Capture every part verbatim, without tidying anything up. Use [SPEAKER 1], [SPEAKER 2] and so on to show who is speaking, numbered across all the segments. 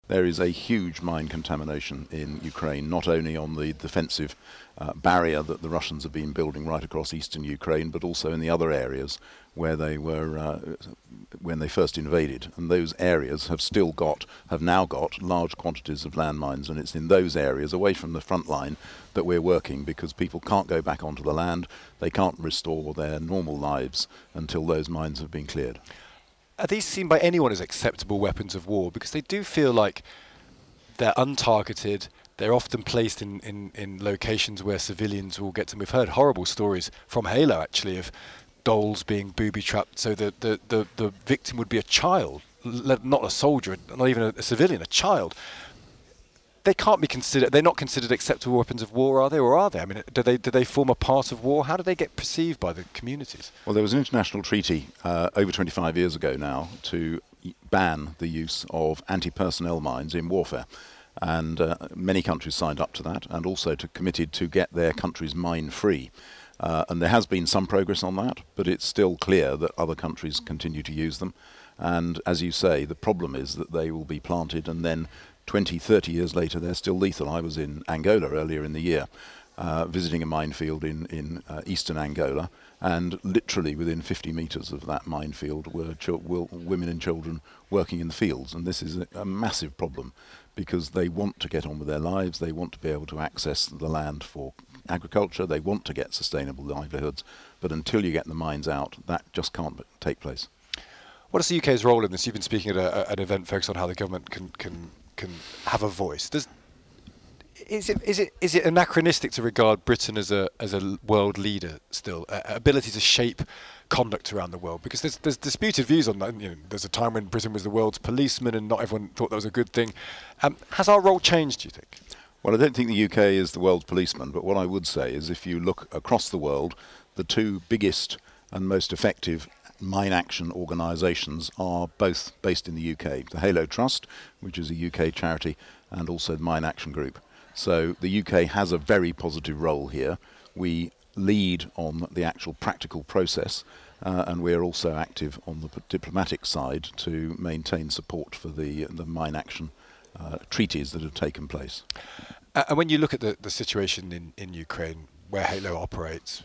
[SPEAKER 1] there is a huge mine contamination in Ukraine, not only on the defensive uh, barrier that the Russians have been building right across eastern Ukraine, but also in the other areas where they were uh, when they first invaded. And those areas have still got, have now got large quantities of landmines, and it's in those areas away from the front line that we're working, because people can't go back onto the land, they can't restore their normal lives until those mines have been cleared.
[SPEAKER 2] Are these seen by anyone as acceptable weapons of war? Because they do feel like they're untargeted, they're often placed in, in, in locations where civilians will get to them. We've heard horrible stories from Halo, actually, of dolls being booby-trapped, so that the, the, the victim would be a child, not a soldier, not even a, a civilian, a child. They can't be considered, they're not considered acceptable weapons of war, are they, or are they? I mean, do they do they form a part of war? How do they get perceived by the communities?
[SPEAKER 1] Well, there was an international treaty uh, over twenty-five years ago now to ban the use of anti-personnel mines in warfare. And uh, many countries signed up to that, and also to committed to get their countries mine-free. Uh, and there has been some progress on that, but it's still clear that other countries continue to use them. And as you say, the problem is that they will be planted, and then twenty, thirty years later, they're still lethal. I was in Angola earlier in the year, uh, visiting a minefield in, in uh, eastern Angola, and literally within fifty metres of that minefield were ch- will, women and children working in the fields. And this is a, a massive problem, because they want to get on with their lives, they want to be able to access the land for agriculture, they want to get sustainable livelihoods, but until you get the mines out, that just can't take place.
[SPEAKER 2] What is the U K's role in this? You've been speaking at a, an event focused on how the government can can can have a voice. Does is it is it is it anachronistic to regard Britain as a as a world leader still, uh, ability to shape conduct around the world? Because there's there's disputed views on that. You know, there's a time when Britain was the world's policeman, and not everyone thought that was a good thing. Um, has our role changed, do you think?
[SPEAKER 1] Well, I don't think the U K is the world's policeman, but what I would say is if you look across the world, the two biggest and most effective mine action organisations are both based in the U K. The Halo Trust, which is a U K charity, and also the Mine Action Group. So the U K has a very positive role here. We lead on the actual practical process, uh, and we're also active on the p- diplomatic side to maintain support for the, the mine action uh, treaties that have taken place.
[SPEAKER 2] Uh, and when you look at the, the situation in, in Ukraine, where Halo operates,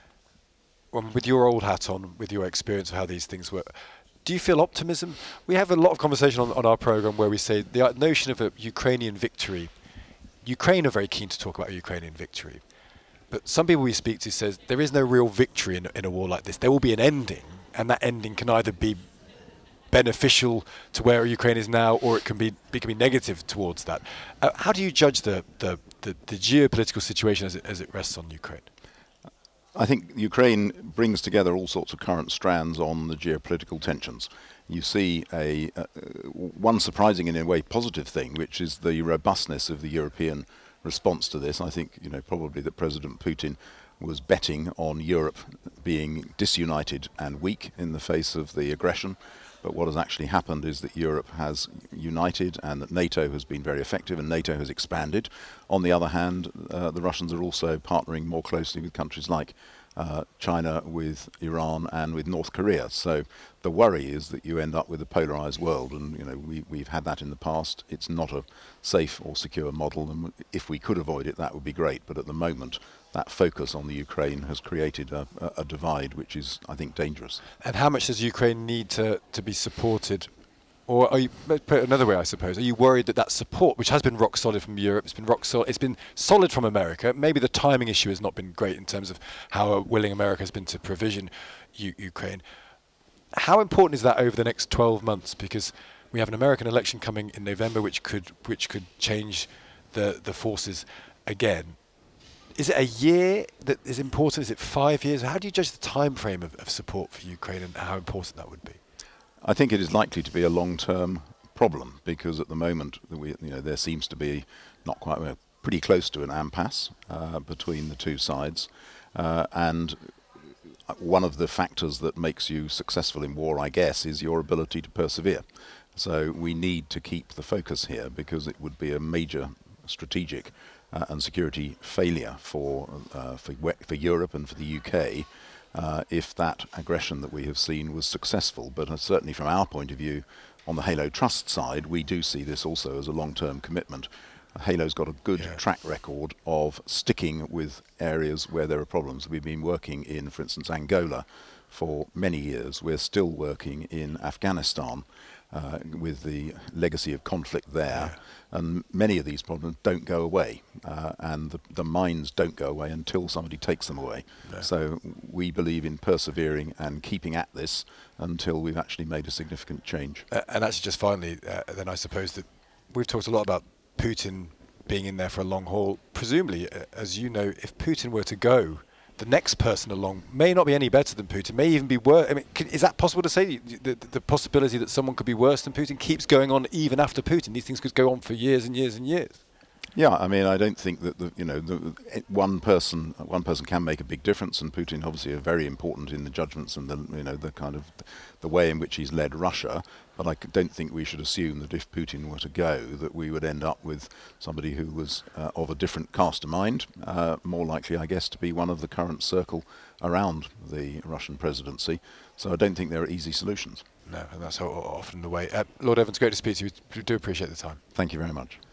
[SPEAKER 2] um, with your old hat on, with your experience of how these things work, do you feel optimism? We have a lot of conversation on, on our program where we say the notion of a Ukrainian victory. Ukraine are very keen to talk about a Ukrainian victory, but some people we speak to says there is no real victory in, in a war like this. There will be an ending, and that ending can either be beneficial to where Ukraine is now, or it can be it can be negative towards that. Uh, how do you judge the, the, the, the geopolitical situation as it, as it rests on Ukraine?
[SPEAKER 1] I think Ukraine brings together all sorts of current strands on the geopolitical tensions. You see a uh, one surprising and in a way positive thing, which is the robustness of the European response to this. I think, you know, probably that President Putin was betting on Europe being disunited and weak in the face of the aggression. But what has actually happened is that Europe has united, and that NATO has been very effective, and NATO has expanded. On the other hand, uh, the Russians are also partnering more closely with countries like uh, China, with Iran, and with North Korea. So the worry is that you end up with a polarized world, and you know we, we've had that in the past. It's not a safe or secure model, and if we could avoid it, that would be great. But at the moment, that focus on the Ukraine has created a, a, a divide which is, I think, dangerous.
[SPEAKER 2] And how much does Ukraine need to, to be supported? Or are you, let's put it another way, I suppose, are you worried that that support, which has been rock solid from Europe, it's been rock solid, it's been solid from America, maybe the timing issue has not been great in terms of how willing America has been to provision U- Ukraine. How important is that over the next twelve months? Because we have an American election coming in November, which could which could change the, the forces again. Is it a year that is important? Is it five years? How do you judge the time frame of, of support for Ukraine and how important that would be?
[SPEAKER 1] I think it is likely to be a long-term problem, because at the moment, we, you know, there seems to be not quite, well, pretty close to an impasse uh, between the two sides, uh, and one of the factors that makes you successful in war, I guess, is your ability to persevere. So we need to keep the focus here, because it would be a major strategic Uh, and security failure for, uh, for for Europe and for the U K uh, if that aggression that we have seen was successful. But uh, certainly from our point of view, On the Halo Trust side, we do see this also as a long-term commitment. Halo's got a good
[SPEAKER 2] Yeah.
[SPEAKER 1] track record of sticking with areas where there are problems. We've been working in, for instance, Angola for many years. We're still working in Afghanistan uh, with the legacy of conflict there.
[SPEAKER 2] Yeah.
[SPEAKER 1] And many of these problems don't go away, uh, and the, the mines don't go away until somebody takes them away.
[SPEAKER 2] No.
[SPEAKER 1] So we believe in persevering and keeping at this until we've actually made a significant change.
[SPEAKER 2] Uh, and actually, just finally, uh, then I suppose that we've talked a lot about Putin being in there for a long haul. Presumably, uh, as you know, if Putin were to go, the next person along may not be any better than Putin, may even be worse. I mean, can, is that possible to say? The, the, the possibility that someone could be worse than Putin keeps going on even after Putin. These things could go on for years and years and years.
[SPEAKER 1] Yeah, I mean, I don't think that the, you know the, one person one person can make a big difference, and Putin obviously are very important in the judgments and the you know the kind of the way in which he's led Russia. But I don't think we should assume that if Putin were to go, that we would end up with somebody who was uh, of a different cast of mind. Uh, more likely, I guess, to be one of the current circle around the Russian presidency. So I don't think there are easy solutions.
[SPEAKER 2] No, and that's often the way. Uh, Lord Evans, great to speak to you. We do appreciate the time.
[SPEAKER 1] Thank you very much.